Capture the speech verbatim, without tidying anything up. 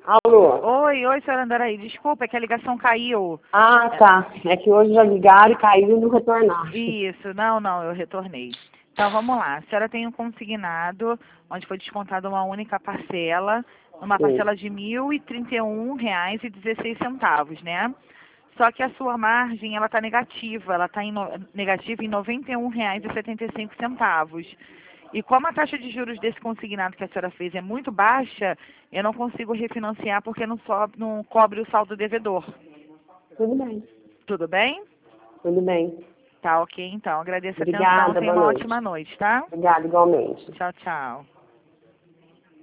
Alô? Oi, oi, senhora Andaraí. Desculpa, é que a ligação caiu. Ah, tá. É que hoje já ligaram e caiu e não retornaram. Isso, não, não, eu retornei. Então, vamos lá. A senhora tem um consignado, onde foi descontada uma única parcela, uma Sim. parcela de mil e trinta e um reais e dezesseis centavos, né? Só que a sua margem, ela está negativa, ela está negativa em noventa e um reais e setenta e cinco centavos. E como a taxa de juros desse consignado que a senhora fez é muito baixa, eu não consigo refinanciar porque não, sobe, não cobre o saldo devedor. Tudo bem. Tudo bem? Tudo bem. Tá ok, então. Agradeço a atenção. Obrigada, Tenha boa uma noite. ótima noite, tá? Obrigada, igualmente. Tchau, tchau.